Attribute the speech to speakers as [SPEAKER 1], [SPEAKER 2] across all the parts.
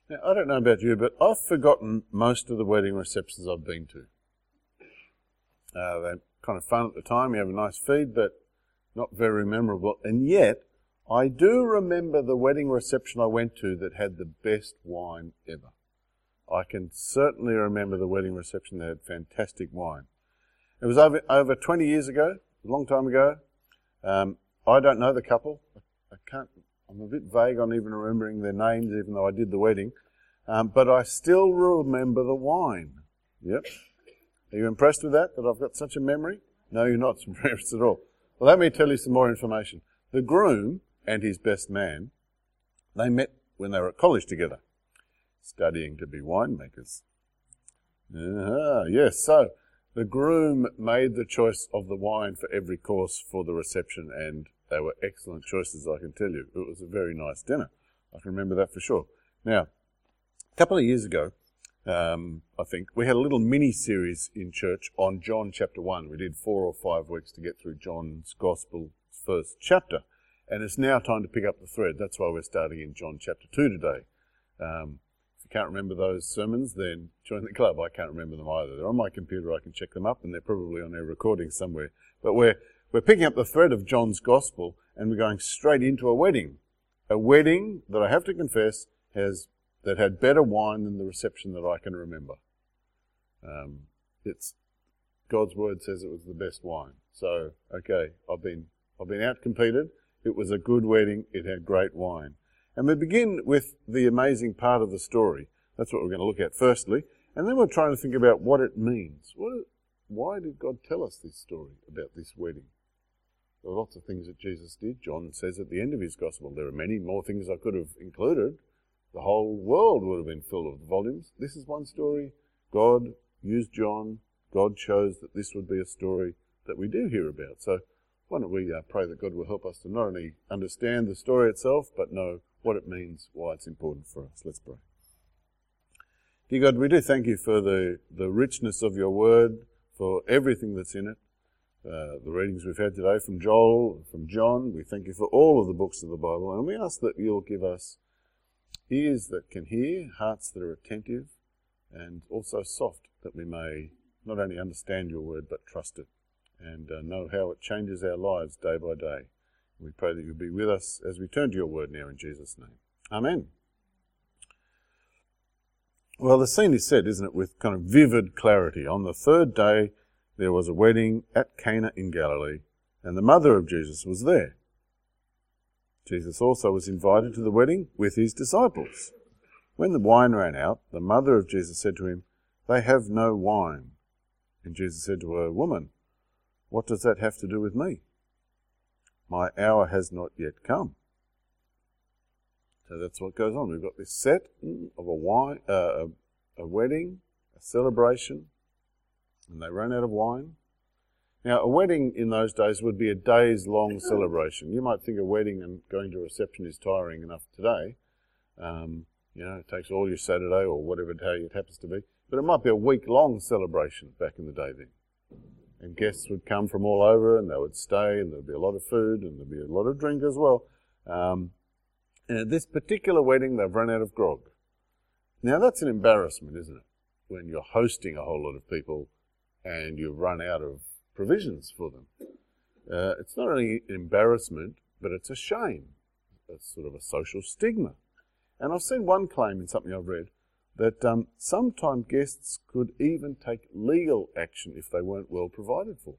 [SPEAKER 1] Now, I don't know about you, but I've forgotten most of the wedding receptions I've been to. They're kind of fun at the time. You have a nice feed, but not very memorable. And yet, I do remember the wedding reception I went to that had the best wine ever. I can certainly remember the wedding reception that had fantastic wine. It was over 20 years ago, a long time ago. I don't know the couple. I'm a bit vague on even remembering their names, even though I did the wedding. But I still remember the wine. Yep. Are you impressed with that I've got such a memory? No, you're not impressed at all. Well, let me tell you some more information. The groom and his best man, they met when they were at college together, studying to be winemakers. Yes, so the groom made the choice of the wine for every course for the reception, and they were excellent choices, I can tell you. It was a very nice dinner. I can remember that for sure. Now, a couple of years ago, I think, we had a little mini-series in church on John chapter 1. We did 4 or 5 weeks to get through John's Gospel first chapter. And it's now time to pick up the thread. That's why we're starting in John chapter 2 today. If you can't remember those sermons, then join the club. I can't remember them either. They're on my computer. I can check them up, and they're probably on their recording somewhere. But we're picking up the thread of John's Gospel, and we're going straight into a wedding. A wedding that I have to confess that had better wine than the reception that I can remember. It's God's word says it was the best wine. So, okay, I've been out-competed. It was a good wedding. It had great wine. And we begin with the amazing part of the story. That's what we're going to look at firstly. And then we're trying to think about what it means. Why did God tell us this story about this wedding? There are lots of things that Jesus did. John says at the end of his gospel, there are many more things I could have included. The whole world would have been full of the volumes. This is one story. God used John. God chose that this would be a story that we do hear about. So why don't we pray that God will help us to not only understand the story itself, but know what it means, why it's important for us. Let's pray. Dear God, we do thank you for the richness of your word, for everything that's in it. The readings we've had today from Joel, from John, we thank you for all of the books of the Bible, and we ask that you'll give us ears that can hear, hearts that are attentive, and also soft, that we may not only understand your word, but trust it, and know how it changes our lives day by day. We pray that you'll be with us as we turn to your word now in Jesus' name. Amen. Well, the scene is set, isn't it, with kind of vivid clarity. On the third day, there was a wedding at Cana in Galilee, and the mother of Jesus was there. Jesus also was invited to the wedding with his disciples. When the wine ran out, the mother of Jesus said to him, "They have no wine." And Jesus said to her, "Woman, what does that have to do with me? My hour has not yet come." So that's what goes on. We've got this set of a wedding, a celebration, and they ran out of wine. Now, a wedding in those days would be a days-long celebration. You might think a wedding and going to a reception is tiring enough today. It takes all your Saturday or whatever day it happens to be. But it might be a week-long celebration back in the day then. And guests would come from all over, and they would stay, and there'd be a lot of food, and there'd be a lot of drink as well. And at this particular wedding, they've run out of grog. Now, that's an embarrassment, isn't it? When you're hosting a whole lot of people and you've run out of provisions for them. It's not only an embarrassment, but it's a shame. It's sort of a social stigma. And I've seen one claim in something I've read that sometimes guests could even take legal action if they weren't well provided for.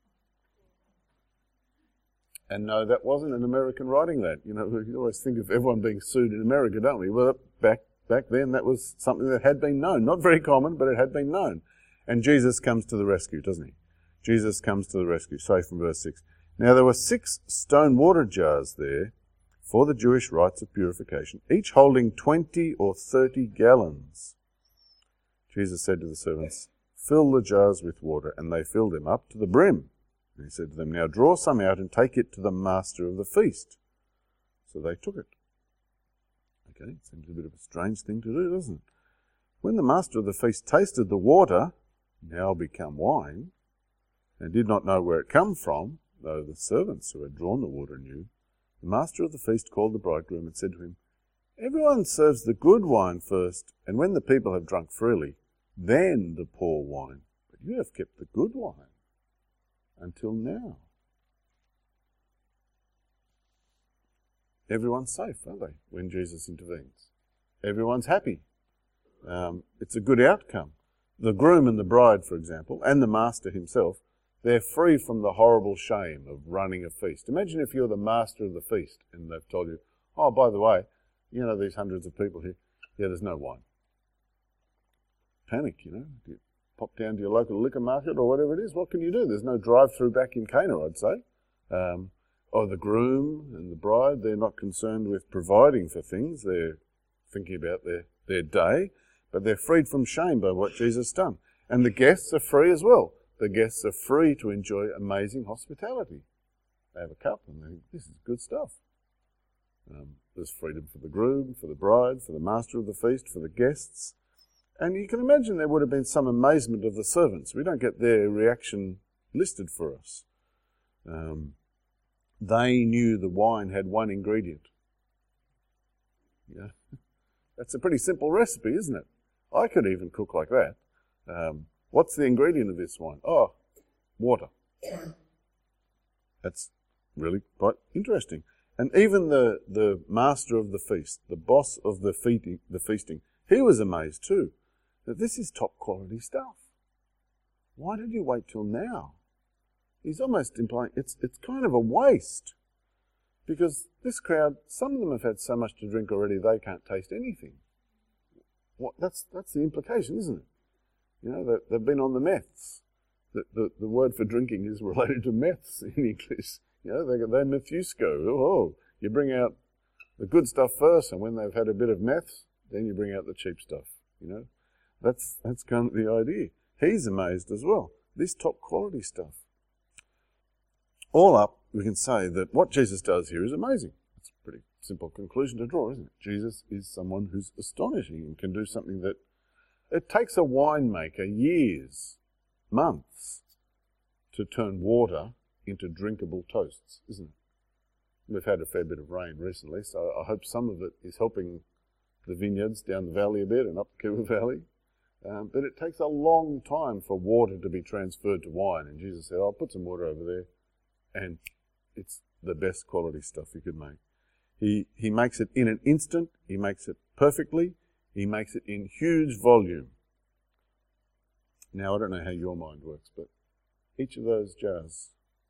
[SPEAKER 1] And no, that wasn't an American writing that. We always think of everyone being sued in America, don't we? Well, back then that was something that had been known. Not very common, but it had been known. And Jesus comes to the rescue, doesn't he? Jesus comes to the rescue. Say from verse 6. Now there were 6 stone water jars there for the Jewish rites of purification, each holding 20 or 30 gallons. Jesus said to the servants, "Fill the jars with water," and they filled them up to the brim. And he said to them, "Now draw some out and take it to the master of the feast." So they took it. Okay, seems a bit of a strange thing to do, doesn't it? When the master of the feast tasted the water, now become wine, and did not know where it come from, though the servants who had drawn the water knew, the master of the feast called the bridegroom and said to him, Everyone serves the good wine first, and when the people have drunk freely, then the poor wine. But you have kept the good wine until now. Everyone's safe, aren't they, when Jesus intervenes? Everyone's happy. It's a good outcome. The groom and the bride, for example, and the master himself, they're free from the horrible shame of running a feast. Imagine if you're the master of the feast and they've told you, oh, by the way, you know these hundreds of people here, yeah, there's no wine. Panic, you know. You pop down to your local liquor market or whatever it is. What can you do? There's no drive-through back in Cana, I'd say. Or the groom and the bride, they're not concerned with providing for things. They're thinking about their day, but they're freed from shame by what Jesus has done. And the guests are free as well. The guests are free to enjoy amazing hospitality. They have a cup and they think, this is good stuff. There's freedom for the groom, for the bride, for the master of the feast, for the guests. And you can imagine there would have been some amazement of the servants. We don't get their reaction listed for us. They knew the wine had one ingredient. Yeah. That's a pretty simple recipe, isn't it? I could even cook like that. What's the ingredient of this wine? Oh, water. That's really quite interesting. And even the master of the feast, the boss of the feasting, he was amazed too, that this is top quality stuff. Why did you wait till now? He's almost implying it's kind of a waste. Because this crowd, some of them have had so much to drink already they can't taste anything. That's the implication, isn't it? You know, they've been on the meths. The word for drinking is related to meths in English. You know, they're methusco. Oh, you bring out the good stuff first, and when they've had a bit of meths, then you bring out the cheap stuff. You know, that's kind of the idea. He's amazed as well. This top quality stuff. All up, we can say that what Jesus does here is amazing. It's a pretty simple conclusion to draw, isn't it? Jesus is someone who's astonishing and can do something that it takes a winemaker years, months, to turn water into drinkable toasts, isn't it? We've had a fair bit of rain recently, so I hope some of it is helping the vineyards down the valley a bit and up the Koowa Valley. But it takes a long time for water to be transferred to wine. And Jesus said, I'll put some water over there. And it's the best quality stuff you could make. He makes it in an instant. He makes it perfectly. He makes it in huge volume. Now, I don't know how your mind works, but each of those jars,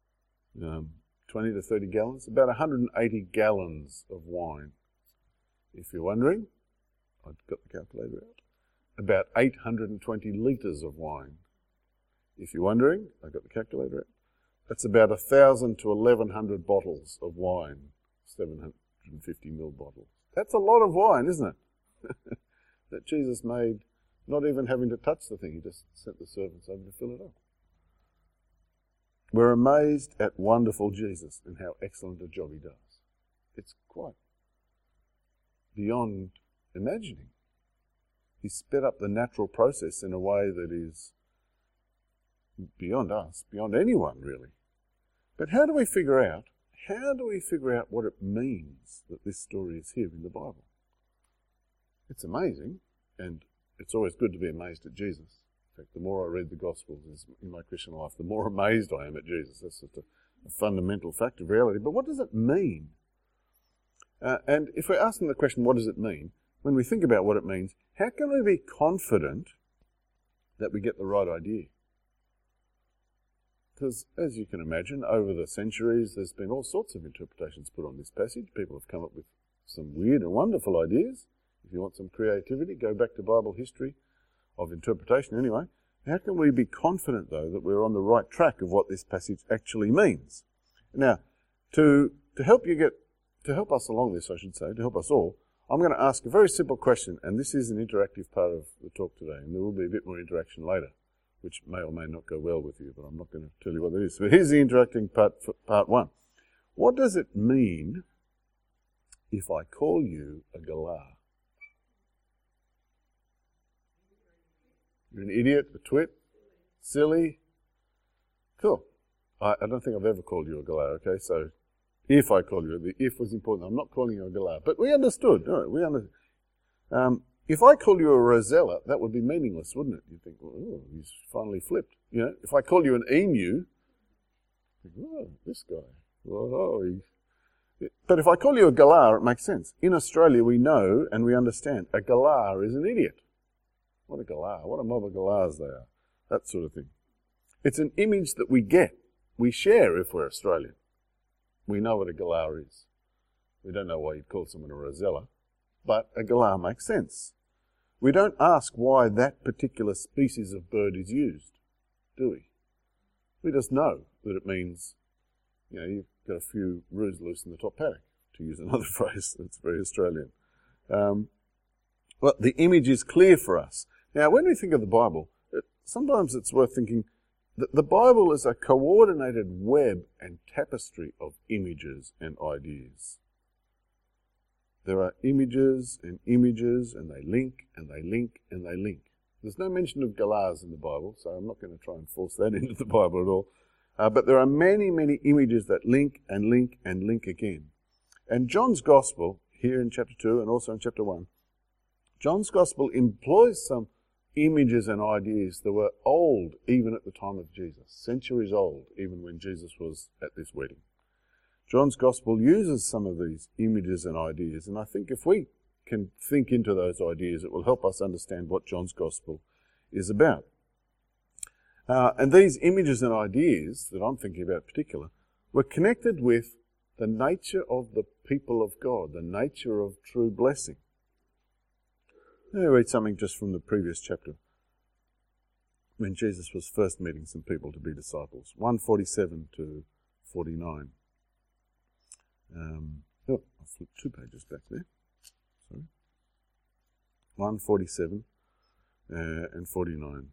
[SPEAKER 1] 20 to 30 gallons, about 180 gallons of wine. If you're wondering, I've got the calculator out. About 820 litres of wine. If you're wondering, I've got the calculator out. That's about 1,000 to 1,100 bottles of wine, 750 ml bottles. That's a lot of wine, isn't it? That Jesus made, not even having to touch the thing. He just sent the servants over to fill it up. We're amazed at wonderful Jesus and how excellent a job he does. It's quite beyond imagining. He sped up the natural process in a way that is beyond us, beyond anyone really. But how do we figure out what it means that this story is here in the Bible? It's amazing, and it's always good to be amazed at Jesus. In fact, the more I read the Gospels in my Christian life, the more amazed I am at Jesus. That's just a fundamental fact of reality. But what does it mean? And if we're asking the question, what does it mean? When we think about what it means, how can we be confident that we get the right idea? Because, as you can imagine, over the centuries, there's been all sorts of interpretations put on this passage. People have come up with some weird and wonderful ideas. If you want some creativity, go back to Bible history of interpretation anyway. How can we be confident, though, that we're on the right track of what this passage actually means? Now, to help us along this, I should say, to help us all, I'm going to ask a very simple question, and this is an interactive part of the talk today, and there will be a bit more interaction later, which may or may not go well with you, but I'm not going to tell you what that is. But here's the interacting part one. What does it mean if I call you a galah? You're an idiot, a twit, silly. Cool. I don't think I've ever called you a galah, okay? So If I call you, the if was important. I'm not calling you a galah. But we understood. No, we understood. If I call you a rosella, that would be meaningless, wouldn't it? You'd think, oh, he's finally flipped. You know, if I call you an emu, you think, oh, this guy. But if I call you a galah, it makes sense. In Australia, we know and we understand a galah is an idiot. What a galah, what a mob of galahs they are. That sort of thing. It's an image that we get. We share if we're Australian. We know what a galah is. We don't know why you'd call someone a rosella, but a galah makes sense. We don't ask why that particular species of bird is used, do we? We just know that it means, you know, you've got a few roos loose in the top paddock, to use another phrase that's very Australian. Well, the image is clear for us. Now, when we think of the Bible, sometimes it's worth thinking that the Bible is a coordinated web and tapestry of images and ideas. There are images, and they link, and they link, and they link. There's no mention of galahs in the Bible, so I'm not going to try and force that into the Bible at all. But there are many, many images that link and link and link again. And John's Gospel, here in chapter 2 and also in chapter 1, John's Gospel employs some images and ideas that were old even at the time of Jesus, centuries old, even when Jesus was at this wedding. John's Gospel uses some of these images and ideas, and I think if we can think into those ideas, it will help us understand what John's Gospel is about. And these images and ideas that I'm thinking about in particular were connected with the nature of the people of God, the nature of true blessing. Let me read something just from the previous chapter when Jesus was first meeting some people to be disciples. 1:47 to 49. I flipped 2 pages back there. Sorry. 1:47 and 49.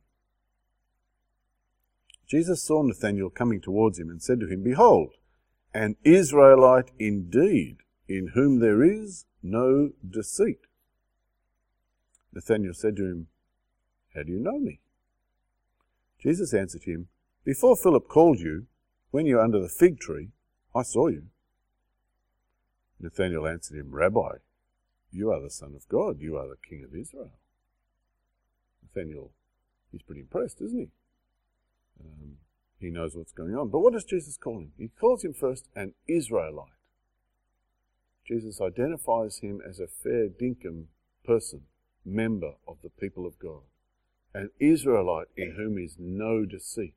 [SPEAKER 1] Jesus saw Nathanael coming towards him and said to him, "Behold, an Israelite indeed, in whom there is no deceit." Nathanael said to him, "How do you know me?" Jesus answered him, "Before Philip called you, when you were under the fig tree, I saw you." Nathanael answered him, "Rabbi, you are the Son of God, you are the King of Israel." Nathanael, he's pretty impressed, isn't he? He knows what's going on. But what does Jesus call him? He calls him first an Israelite. Jesus identifies him as a fair dinkum person, member of the people of God. An Israelite in whom is no deceit.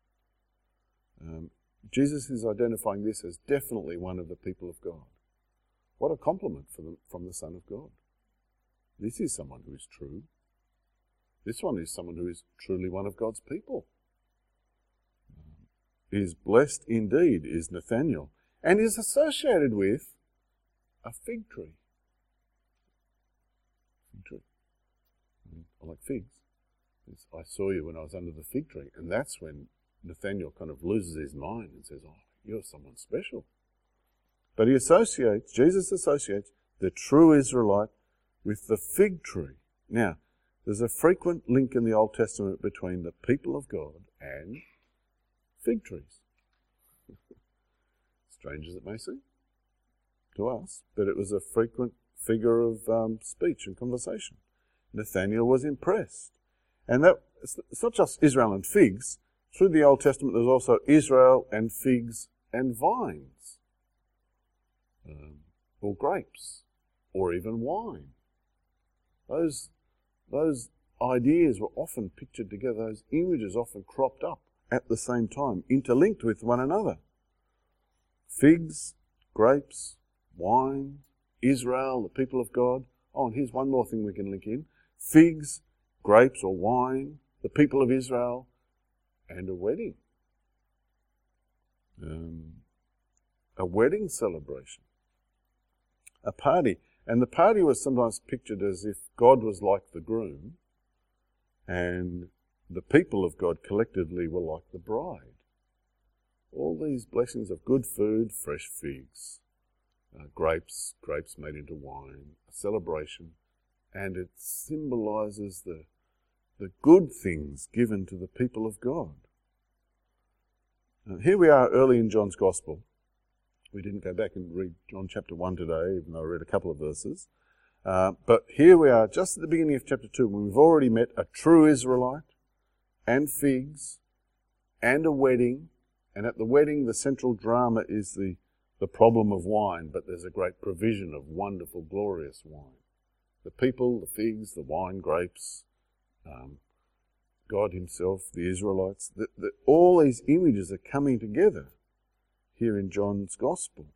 [SPEAKER 1] Jesus is identifying this as definitely one of the people of God. What a compliment from the Son of God. This is someone who is true. This one is someone who is truly one of God's people. Is blessed indeed, is Nathanael, and is associated with a fig tree. Fig tree. I like figs. I saw you when I was under the fig tree, and that's when Nathanael kind of loses his mind and says, "Oh, you're someone special." But Jesus associates the true Israelite with the fig tree. Now, there's a frequent link in the Old Testament between the people of God and fig trees. Strange as it may seem to us, but it was a frequent figure of speech and conversation. Nathanael was impressed. And it's not just Israel and figs. Through the Old Testament, there's also Israel and figs and vines, or grapes, or even wine. Those ideas were often pictured together. Those images often cropped up at the same time, interlinked with one another. Figs, grapes, wine, Israel, the people of God. Oh, and here's one more thing we can link in. Figs, grapes or wine, the people of Israel, and a wedding. A wedding celebration. A party. And the party was sometimes pictured as if God was like the groom and the people of God collectively were like the bride. All these blessings of good food, fresh figs, grapes made into wine, a celebration, and it symbolizes the good things given to the people of God. Here we are early in John's Gospel, We didn't go back and read John chapter 1 today, even though I read a couple of verses. But here we are, just at the beginning of chapter 2, when we've already met a true Israelite, and figs, and a wedding. And at the wedding, the central drama is the problem of wine, but there's a great provision of wonderful, glorious wine. The people, the figs, the wine, grapes, God himself, the Israelites, all these images are coming together here in John's Gospel.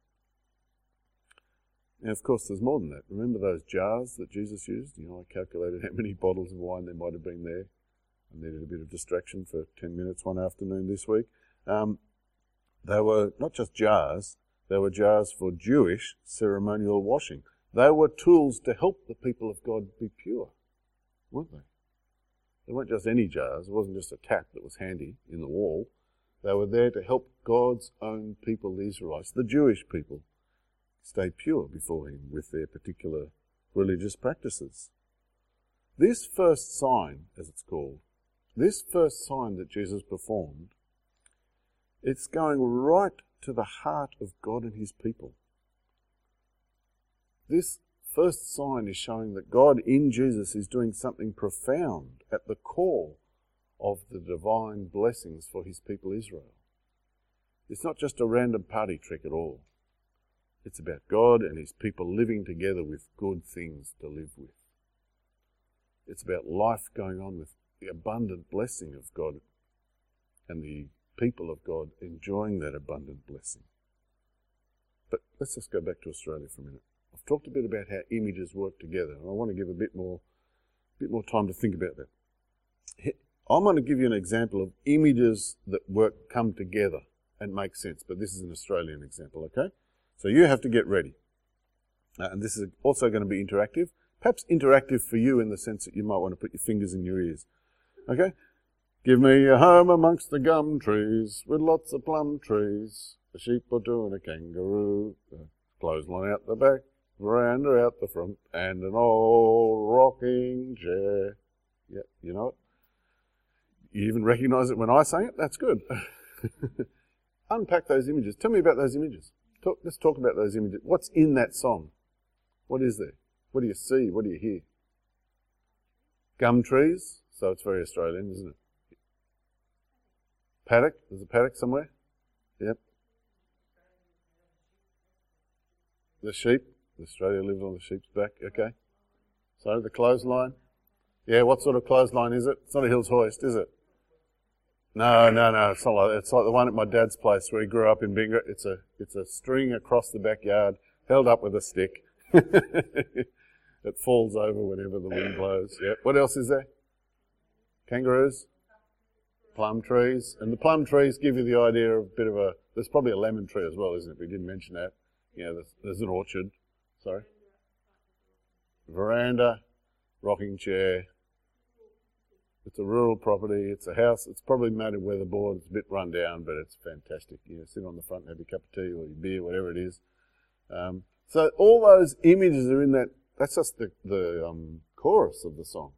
[SPEAKER 1] And of course, there's more than that. Remember those jars that Jesus used? I calculated how many bottles of wine there might have been there. I needed a bit of distraction for 10 minutes one afternoon this week. They were not just jars, they were jars for Jewish ceremonial washing. They were tools to help the people of God be pure, weren't they? They weren't just any jars. It wasn't just a tap that was handy in the wall. They were there to help God's own people, the Israelites, the Jewish people, stay pure before him with their particular religious practices. This first sign, as it's called, this first sign that Jesus performed, it's going right to the heart of God and his people. This first sign is showing that God in Jesus is doing something profound at the core of the divine blessings for his people Israel. It's not just a random party trick at all. It's about God and his people living together with good things to live with. It's about life going on with the abundant blessing of God and the people of God enjoying that abundant blessing. But let's just go back to Australia for a minute. I've talked a bit about how images work together, and I want to give a bit more time to think about that. I'm going to give you an example of images that come together and make sense, but this is an Australian example, okay? So you have to get ready. And this is also going to be interactive, perhaps interactive for you in the sense that you might want to put your fingers in your ears. Okay? Give me a home amongst the gum trees with lots of plum trees, a sheep or two and a kangaroo, a clothesline out the back, veranda out the front, and an old rocking chair. Yeah, you know it. You even recognise it when I sang it? That's good. Unpack those images. Tell me about those images. Let's talk about those images. What's in that song? What is there? What do you see? What do you hear? Gum trees. So it's very Australian, isn't it? Paddock. There's a paddock somewhere. Yep. The sheep. Australia lives on the sheep's back. Okay. So the clothesline. Yeah, what sort of clothesline is it? It's not a Hills Hoist, is it? No. It's not like that. It's like the one at my dad's place where he grew up in Binga. It's a string across the backyard, held up with a stick. It falls over whenever the wind blows. Yeah. What else is there? Kangaroos, plum trees, and the plum trees give you the idea of a bit of a. There's probably a lemon tree as well, isn't it? We didn't mention that. Yeah, there's an orchard. Sorry. Veranda, rocking chair. It's a rural property. It's a house. It's probably made of weatherboard. It's a bit run down, but it's fantastic. Sit on the front and have your cup of tea or your beer, whatever it is. So all those images are in that. That's just the chorus of the song.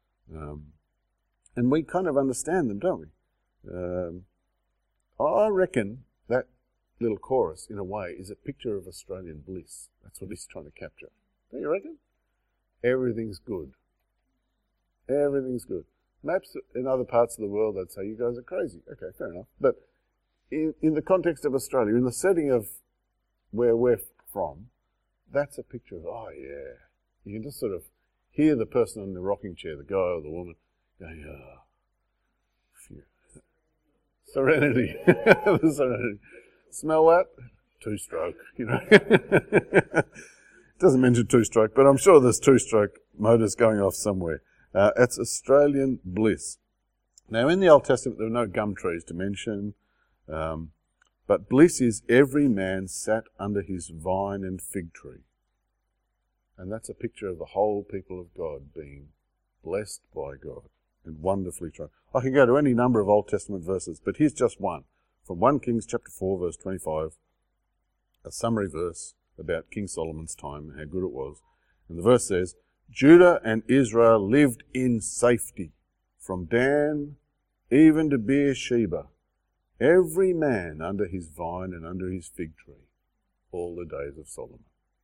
[SPEAKER 1] And we kind of understand them, don't we? I reckon that little chorus, in a way, is a picture of Australian bliss. That's what he's trying to capture. Don't you reckon? Everything's good. Everything's good. Maps in other parts of the world, they'd say, you guys are crazy. Okay, fair enough. But in the context of Australia, in the setting of where we're from, that's a picture of, oh yeah. You can just sort of hear the person in the rocking chair, the guy or the woman, going, oh, phew. Serenity. The serenity. Smell that? Two-stroke, It doesn't mention two-stroke, but I'm sure there's two-stroke motors going off somewhere. It's Australian bliss. Now, in the Old Testament, there were no gum trees to mention, but bliss is every man sat under his vine and fig tree. And that's a picture of the whole people of God being blessed by God and wonderfully tried. I can go to any number of Old Testament verses, but here's just one. From 1 Kings chapter 4, verse 25, a summary verse about King Solomon's time and how good it was. And the verse says, Judah and Israel lived in safety, from Dan even to Beersheba, every man under his vine and under his fig tree. all the days of Solomon.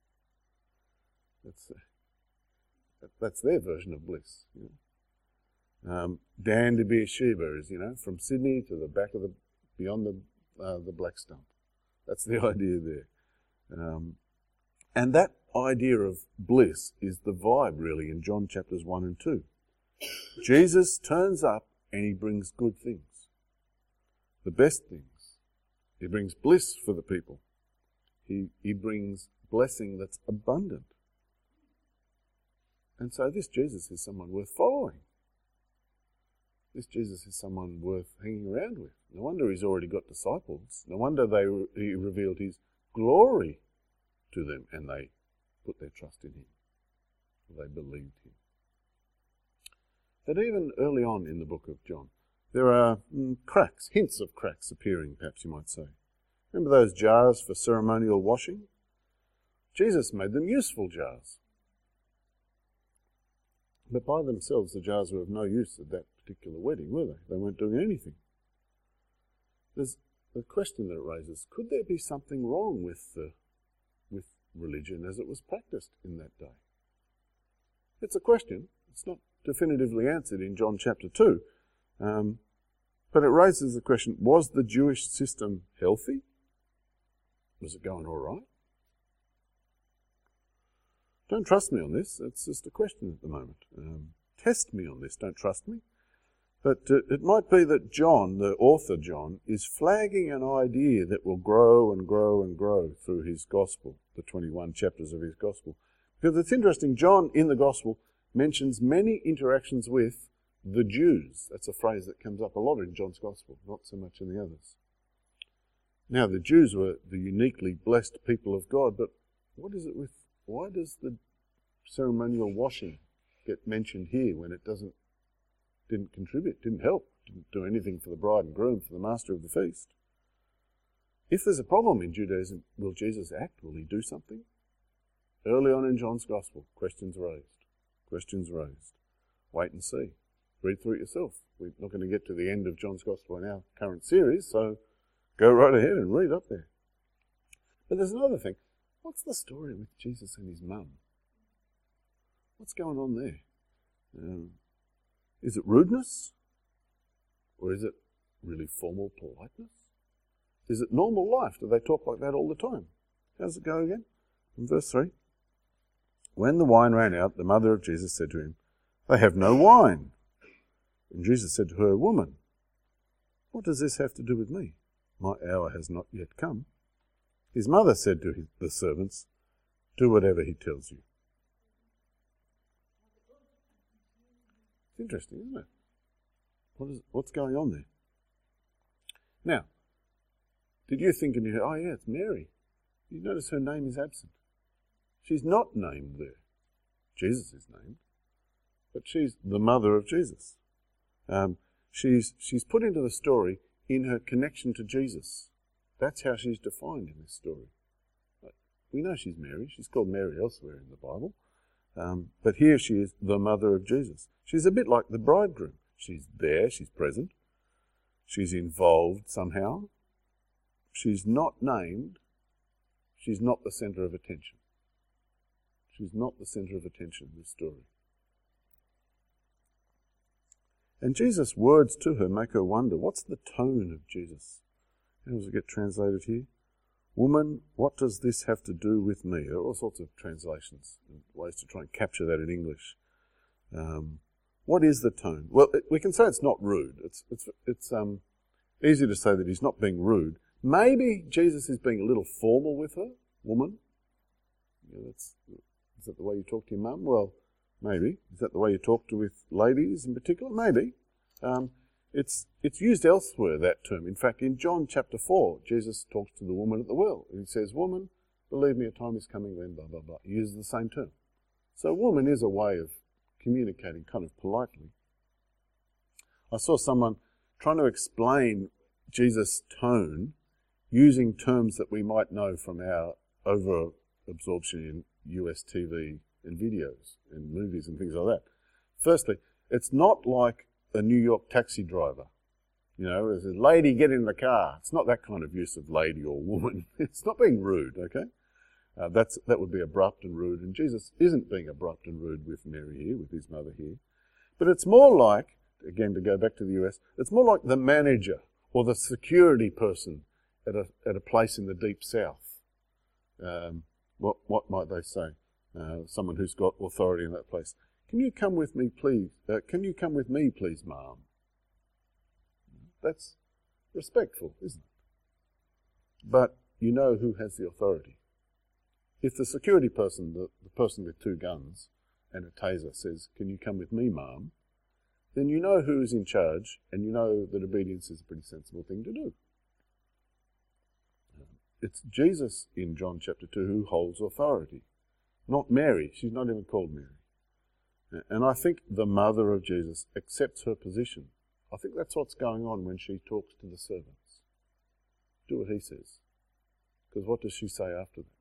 [SPEAKER 1] That's their version of bliss. You know? Dan to Beersheba is, from Sydney to the back of beyond the Black Stump. That's the idea there. And that idea of bliss is the vibe really in John chapters 1 and 2. Jesus turns up and he brings good things, the best things. He brings bliss for the people. He brings blessing that's abundant. And so this Jesus is someone worth following. This Jesus is someone worth hanging around with. No wonder he's already got disciples. No wonder he revealed his glory to them and they put their trust in him. They believed him. But even early on in the book of John, there are cracks, hints of cracks appearing, perhaps you might say. Remember those jars for ceremonial washing? Jesus made them useful jars. But by themselves, the jars were of no use at that particular wedding, were they? They weren't doing anything. There's the question that it raises, could there be something wrong with religion as it was practiced in that day? It's a question. It's not definitively answered in John chapter 2. But it raises the question, was the Jewish system healthy? Was it going all right? Don't trust me on this. It's just a question at the moment. Test me on this. Don't trust me. But it might be that John, the author John, is flagging an idea that will grow and grow and grow through his gospel, the 21 chapters of his gospel. Because it's interesting, John in the gospel mentions many interactions with the Jews. That's a phrase that comes up a lot in John's gospel, not so much in the others. Now, the Jews were the uniquely blessed people of God, but what is it with, why does the ceremonial washing get mentioned here when it didn't contribute, didn't help, didn't do anything for the bride and groom, for the master of the feast? If there's a problem in Judaism, will Jesus act? Will he do something? Early on in John's gospel, questions raised. Wait and see. Read through it yourself. We're not going to get to the end of John's gospel in our current series, so go right ahead and read up there. But there's another thing. What's the story with Jesus and his mum? What's going on there? Is it rudeness? Or is it really formal politeness? Is it normal life? Do they talk like that all the time? How does it go again? In verse 3. When the wine ran out, the mother of Jesus said to him, "They have no wine." And Jesus said to her, "Woman, what does this have to do with me? My hour has not yet come." His mother said to the servants, "Do whatever he tells you." It's interesting, isn't it? What's going on there? Now, did you think in your head, oh yeah, it's Mary. You notice her name is absent. She's not named there. Jesus is named, but she's the mother of Jesus. She's put into the story in her connection to Jesus. That's how she's defined in this story. We know she's Mary. She's called Mary elsewhere in the Bible. But here she is the mother of Jesus. She's a bit like the bridegroom. She's there, she's present. She's involved somehow. She's not named. She's not the centre of attention. She's not the centre of attention in this story. And Jesus' words to her make her wonder, what's the tone of Jesus? How does it get translated here? Woman, what does this have to do with me? There are all sorts of translations and ways to try and capture that in English. What is the tone? Well, we can say it's not rude. It's easy to say that he's not being rude. Maybe Jesus is being a little formal with her, woman. Is that the way you talk to your mum? Well, maybe. Is that the way you talk with ladies in particular? Maybe. It's used elsewhere, that term. In fact, in John chapter 4, Jesus talks to the woman at the well. He says, "Woman, believe me, a time is coming when blah, blah, blah." He uses the same term. So woman is a way of communicating kind of politely. I saw someone trying to explain Jesus' tone using terms that we might know from our over-absorption in US TV and videos and movies and things like that. Firstly, it's not like a New York taxi driver You know, as a lady, get in the car. It's not that kind of use of lady or woman. It's not being rude, okay? That would be abrupt and rude, and Jesus isn't being abrupt and rude with Mary here, with his mother here. But it's more like, again, to go back to the US, it's more like the manager or the security person at a place in the deep south. What might they say? Someone who's got authority in that place. Can you come with me, please? Can you come with me, please, Ma'am? That's respectful, isn't it? But you know who has the authority. If the security person, the person with 2 guns and a taser says, can you come with me, Ma'am? Then you know who is in charge, and you know that obedience is a pretty sensible thing to do. It's Jesus in John chapter 2 who holds authority, not Mary. She's not even called Mary. And I think the mother of Jesus accepts her position. I think that's what's going on when she talks to the servants. Do what he says. Because what does she say after that?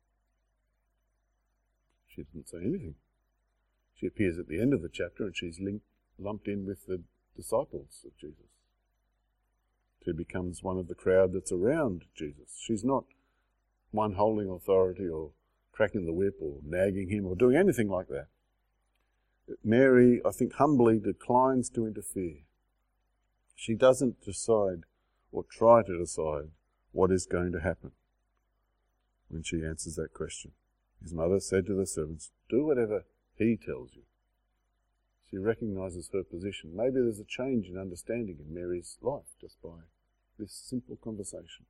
[SPEAKER 1] She doesn't say anything. She appears at the end of the chapter and she's lumped in with the disciples of Jesus. She becomes one of the crowd that's around Jesus. She's not one holding authority or cracking the whip or nagging him or doing anything like that. Mary, I think, humbly declines to interfere. She doesn't decide or try to decide what is going to happen when she answers that question. His mother said to the servants, do whatever he tells you. She recognizes her position. Maybe there's a change in understanding in Mary's life just by this simple conversation.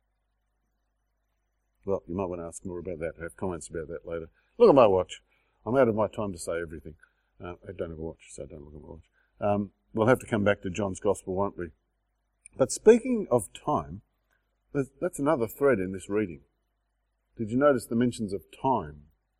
[SPEAKER 1] Well, you might want to ask more about that, have comments about that later. Look at my watch. I'm out of my time to say everything. I don't have a watch, so don't look at my watch. We'll have to come back to John's Gospel, won't we? But speaking of time, that's another thread in this reading. Did you notice the mentions of time?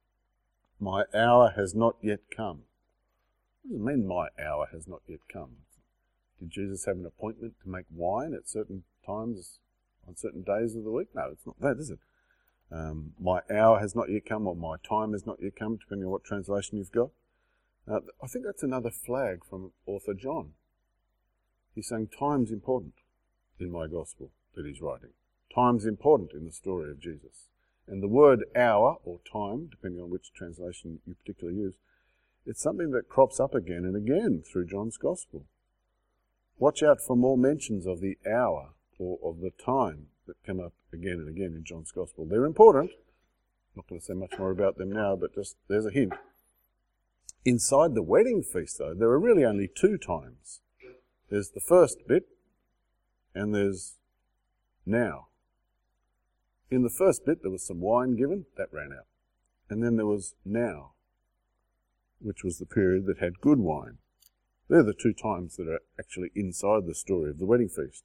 [SPEAKER 1] My hour has not yet come. What does it mean, my hour has not yet come? Did Jesus have an appointment to make wine at certain times, on certain days of the week? No, it's not that, is it? My hour has not yet come, or my time has not yet come, depending on what translation you've got. I think that's another flag from author John. He's saying time's important in my gospel that he's writing. Time's important in the story of Jesus. And the word hour, or time, depending on which translation you particularly use, it's something that crops up again and again through John's gospel. Watch out for more mentions of the hour or of the time that come up again and again in John's gospel. They're important. I'm not going to say much more about them now, but just there's a hint. Inside the wedding feast, though, there are really only 2 times. There's the first bit, and there's now. In the first bit, there was some wine given. That ran out. And then there was now, which was the period that had good wine. They're the 2 times that are actually inside the story of the wedding feast.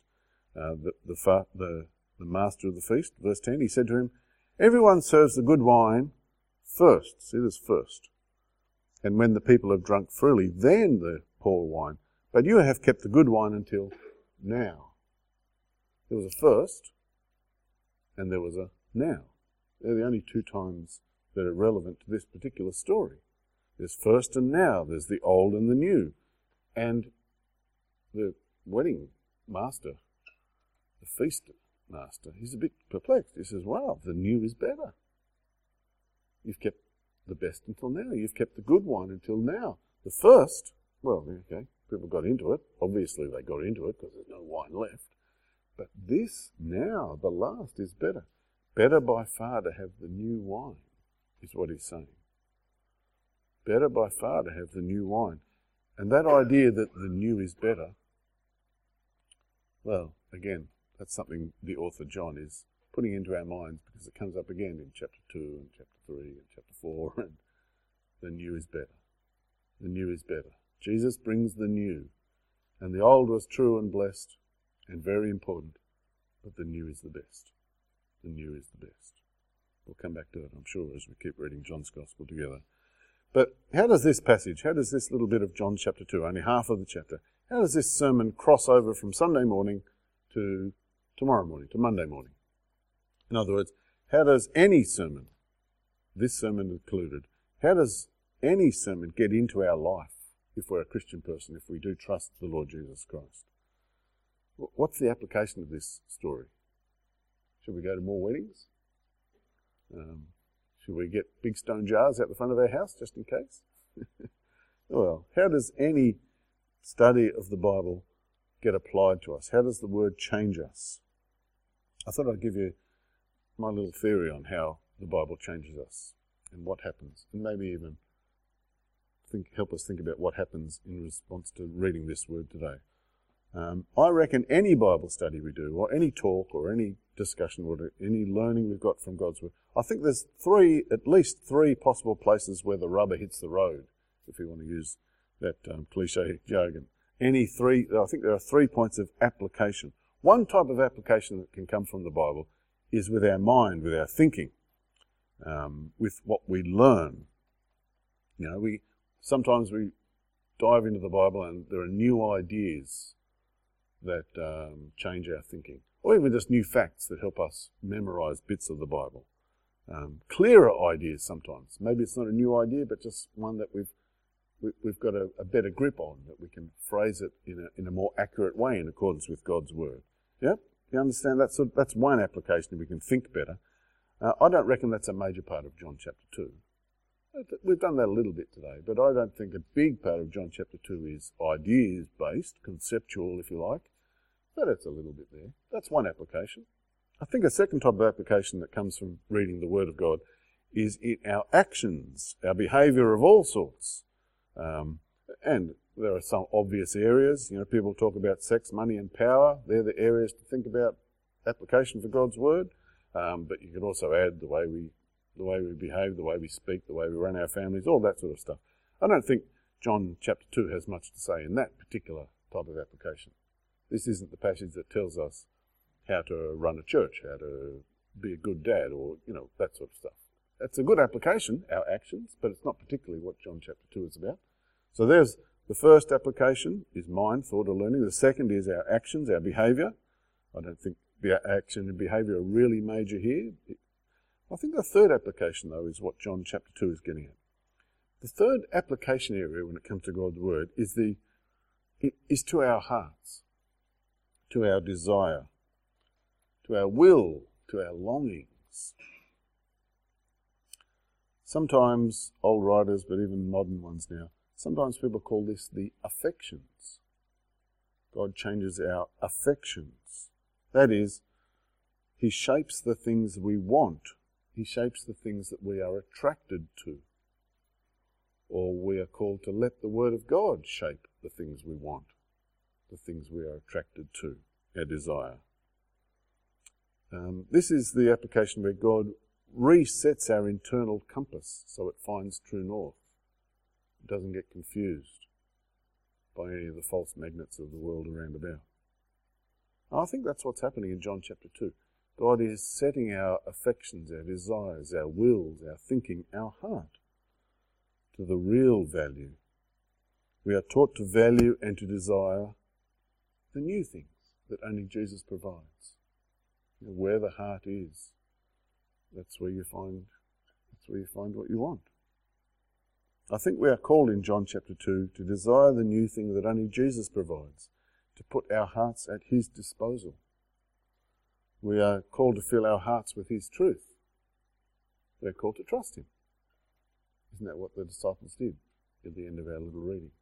[SPEAKER 1] The master of the feast, verse 10, he said to him, everyone serves the good wine first. See this first. And when the people have drunk freely, then they pour wine. But you have kept the good wine until now. There was a first, and there was a now. They're the only 2 times that are relevant to this particular story. There's first and now. There's the old and the new. And the wedding master, the feast master, he's a bit perplexed. He says, wow, the new is better. You've kept the best until now. You've kept the good wine until now. The first, well, okay, people got into it. Obviously they got into it because there's no wine left. But this now, the last, is better. Better by far to have the new wine, is what he's saying. Better by far to have the new wine. And that idea that the new is better, well, again, that's something the author John is putting into our minds because it comes up again in chapter 2 and chapter 3 and chapter 4, and the new is better. The new is better. Jesus brings the new, and the old was true and blessed and very important, but the new is the best. The new is the best. We'll come back to it, I'm sure, as we keep reading John's Gospel together. But how does this passage, how does this little bit of John chapter 2, only half of the chapter, how does this sermon cross over from Sunday morning to tomorrow morning, to Monday morning? In other words, how does any sermon, this sermon included, how does any sermon get into our life if we're a Christian person, if we do trust the Lord Jesus Christ? What's the application of this story? Should we go to more weddings? Should we get big stone jars out the front of our house just in case? Well, how does any study of the Bible get applied to us? How does the word change us? I thought I'd give you my little theory on how the Bible changes us and what happens, and maybe even help us think about what happens in response to reading this word today. I reckon any Bible study we do, or any talk, or any discussion, or any learning we've got from God's word, I think there's at least three possible places where the rubber hits the road, if you want to use that cliche jargon. I think there are 3 points of application. One type of application that can come from the Bible is with our mind, with our thinking, with what we learn. Sometimes we dive into the Bible and there are new ideas that change our thinking, or even just new facts that help us memorize bits of the Bible. Clearer ideas sometimes. Maybe it's not a new idea, but just one that we've got a better grip on, that we can phrase it in a more accurate way in accordance with God's word. Yep, you understand? That's one application. We can think better. I don't reckon that's a major part of John chapter 2. We've done that a little bit today, but I don't think a big part of John chapter 2 is ideas-based, conceptual, if you like. But it's a little bit there. That's one application. I think a second type of application that comes from reading the Word of God is in our actions, our behaviour of all sorts. And there are some obvious areas. People talk about sex, money and power. They're the areas to think about application for God's Word. But you could also add the way we behave, the way we speak, the way we run our families, all that sort of stuff. I don't think John chapter 2 has much to say in that particular type of application. This isn't the passage that tells us how to run a church, how to be a good dad, or, that sort of stuff. That's a good application, our actions, but it's not particularly what John chapter 2 is about. So there's the first application is mind, thought, or learning. The second is our actions, our behaviour. I don't think the action and behaviour are really major here. I think the third application, though, is what John chapter 2 is getting at. The third application area when it comes to God's Word is to our hearts, to our desire, to our will, to our longings. Sometimes old writers, but even modern ones now, sometimes people call this the affections. God changes our affections. That is, He shapes the things we want. He shapes the things that we are attracted to. Or we are called to let the Word of God shape the things we want, the things we are attracted to, our desire. This is the application where God resets our internal compass so it finds true north. It doesn't get confused by any of the false magnets of the world around about. I think that's what's happening in John chapter 2. God is setting our affections, our desires, our wills, our thinking, our heart to the real value. We are taught to value and to desire the new things that only Jesus provides. Where the heart is, that's where you find what you want. I think we are called in John chapter 2 to desire the new thing that only Jesus provides, to put our hearts at His disposal. We are called to fill our hearts with His truth. We're called to trust Him. Isn't that what the disciples did at the end of our little reading?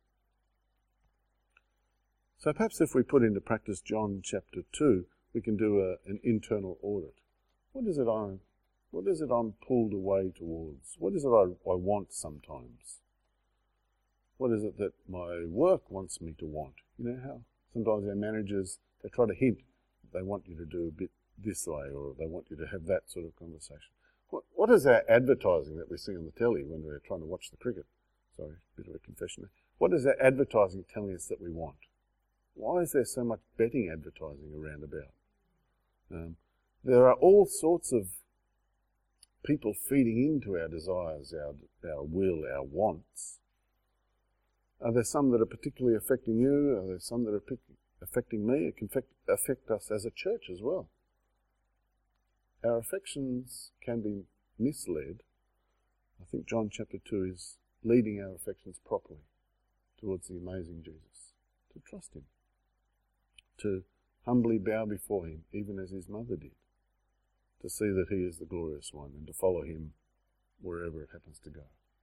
[SPEAKER 1] So perhaps if we put into practice John chapter 2, we can do an internal audit. What is it I'm pulled away towards? What is it I want sometimes? What is it that my work wants me to want? How sometimes our managers, they try to hint that they want you to do a bit this way, or they want you to have that sort of conversation. What is our advertising that we see on the telly when we're trying to watch the cricket? Sorry, a bit of a confession there. What is our advertising telling us that we want? Why is there so much betting advertising around about? There are all sorts of people feeding into our desires, our will, our wants. Are there some that are particularly affecting you? Are there some that are affecting me? It can affect us as a church as well. Our affections can be misled. I think John chapter 2 is leading our affections properly towards the amazing Jesus. To trust Him. To humbly bow before him, even as his mother did, to see that he is the glorious one and to follow him wherever it happens to go.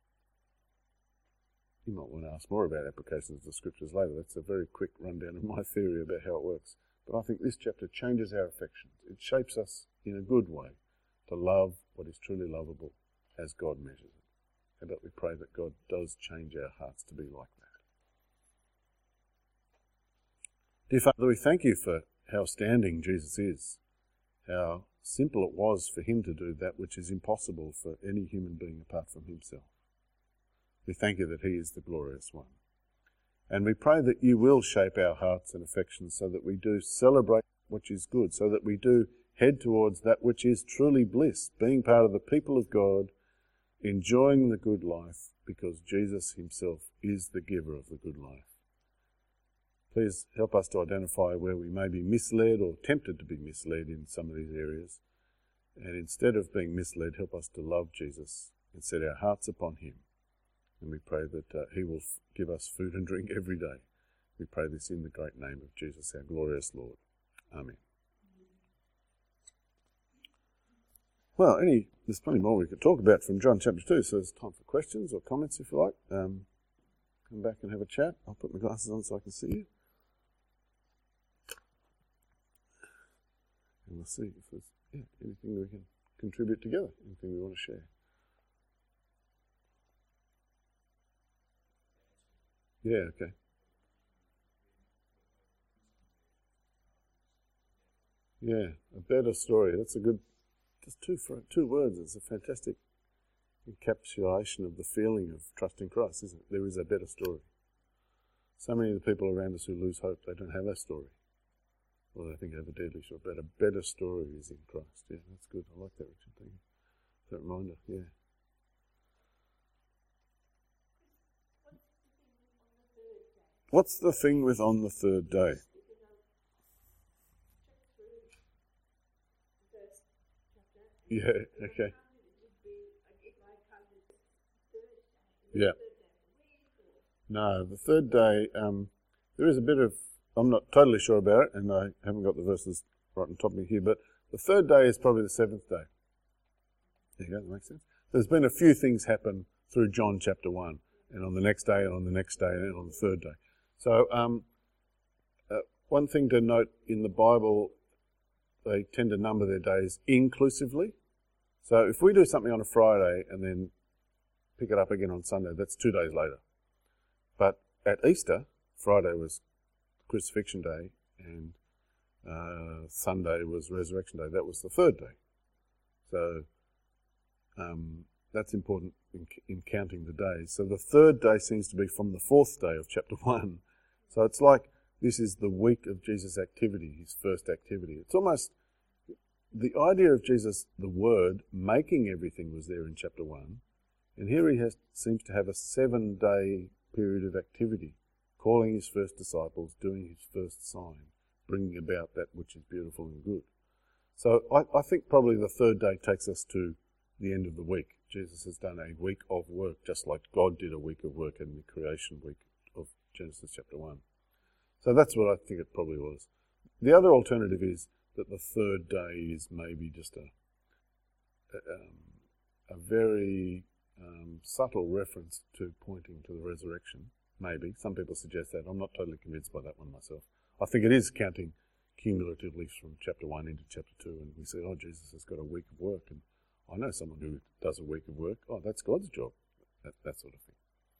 [SPEAKER 1] You might want to ask more about applications of the scriptures later. That's a very quick rundown of my theory about how it works. But I think this chapter changes our affections. It shapes us in a good way to love what is truly lovable as God measures it. How about we pray that God does change our hearts to be like that. Dear Father, we thank you for how outstanding Jesus is, how simple it was for him to do that which is impossible for any human being apart from himself. We thank you that he is the glorious one. And we pray that you will shape our hearts and affections so that we do celebrate what is good, so that we do head towards that which is truly bliss, being part of the people of God, enjoying the good life because Jesus himself is the giver of the good life. Please help us to identify where we may be misled or tempted to be misled in some of these areas. And instead of being misled, help us to love Jesus and set our hearts upon him. And we pray that he will give us food and drink every day. We pray this in the great name of Jesus, our glorious Lord. Amen. Well, there's plenty more we could talk about from John chapter 2, so there's time for questions or comments if you like. Come back and have a chat. I'll put my glasses on so I can see you. And we'll see if there's anything we can contribute together, anything we want to share. Yeah, okay. Yeah, a better story. That's a good, just two words. It's a fantastic encapsulation of the feeling of trusting Christ, isn't it? There is a better story. So many of the people around us who lose hope, they don't have that story. Well, I think they have a deadly story, but a better story is in Christ. Yeah, that's good. I like that, Richard. Thank you. That reminder, yeah. What's the thing with on the third day? Yeah, okay. Yeah. No, the third day, there is a bit of, I'm not totally sure about it, and I haven't got the verses right on top of me here, but the third day is probably the seventh day. There you go, that makes sense. There's been a few things happen through John chapter 1, and on the next day, and on the next day, and on the third day. So one thing to note in the Bible, they tend to number their days inclusively. So if we do something on a Friday and then pick it up again on Sunday, that's 2 days later. But at Easter, Friday was Crucifixion Day and Sunday was Resurrection Day. That was the third day. So that's important in counting the days. So the third day seems to be from the fourth day of chapter 1. So it's like this is the week of Jesus' activity, his first activity. It's almost the idea of Jesus, the Word, making everything was there in chapter 1. And here he seems to have a 7-day period of activity, calling his first disciples, doing his first sign, bringing about that which is beautiful and good. So I think probably the third day takes us to the end of the week. Jesus has done a week of work, just like God did a week of work in the creation week of Genesis chapter 1. So that's what I think it probably was. The other alternative is that the third day is maybe just a very subtle reference to pointing to the resurrection. Maybe. Some people suggest that. I'm not totally convinced by that one myself. I think it is counting cumulatively from chapter 1 into chapter 2, and we say, oh, Jesus has got a week of work, and I know someone who does a week of work. Oh, that's God's job. That sort of thing.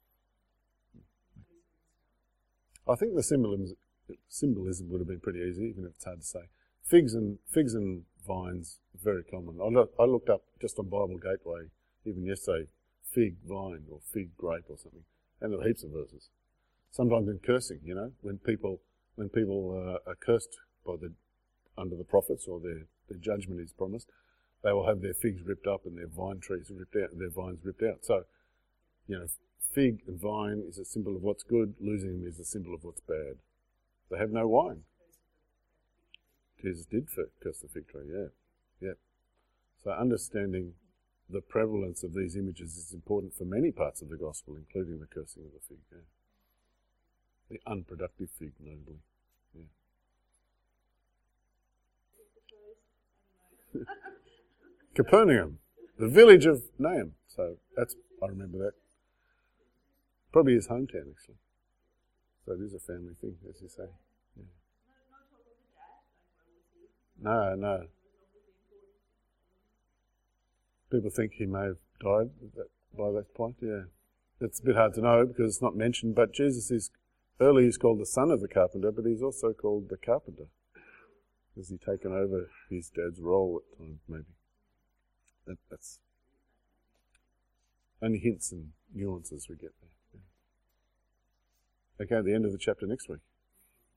[SPEAKER 1] I think the symbolism would have been pretty easy, even if it's hard to say. Figs and vines, very common. I looked up just on Bible Gateway, even yesterday, fig vine or fig grape or something, and there are heaps of verses. Sometimes in cursing, when people are cursed by under the prophets or their judgment is promised, they will have their figs ripped up and their vine trees ripped out and their vines ripped out. So, fig and vine is a symbol of what's good. Losing them is a symbol of what's bad. They have no wine. Jesus did curse the fig tree, yeah. So understanding the prevalence of these images is important for many parts of the gospel, including the cursing of the fig, yeah. The unproductive fig, notably, yeah. Capernaum, the village of Nahum. So I remember that. Probably his hometown, actually. So it is a family thing, as you say. Yeah. No. People think he may have died by that point, yeah. It's a bit hard to know because it's not mentioned, but Jesus is, early he's called the son of the carpenter, but he's also called the carpenter. Has he taken over his dad's role at times, maybe? That's only hints and nuances we get there. Yeah. Okay, the end of the chapter next week.